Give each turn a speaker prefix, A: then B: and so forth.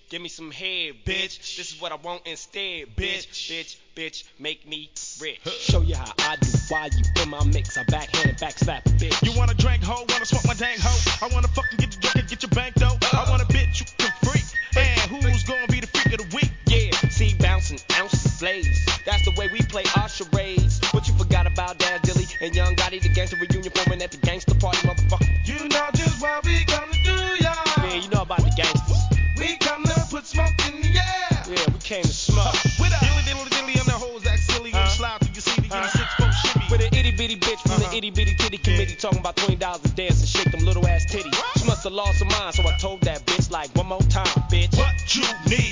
A: Give me some head, bitch. This is what I want instead, bitch. Make me rich. Show you how I do. Why you in my mix? I backhand, backslap, bitch.
B: You wanna drink hoe? Wanna smoke my dang hoe? I wanna fucking get you drunk and get your bank though. I wanna bitch you can freak. And who's gonna be the freak of the week?
A: Yeah, see bouncing, ounces of blaze. That's the way we play our charades. What you forgot about Dad Dilly and Young Gotti, the gangster reunion forming at the gangster party, motherfucker.
B: You know just what we come to do, y'all.
A: Yeah, you know about the gangsters.
B: We come to put smoke in the air.
A: Yeah, we came to smoke.
B: With a dilly on the hoes act silly on the slide till you see the get a 6-4 shimmy.
A: With an itty bitty bitch from the itty bitty titty committee talking about $20 a dance and shake them little ass titties. She must have lost her mind, so I told that bitch like one more time, bitch.
B: What you need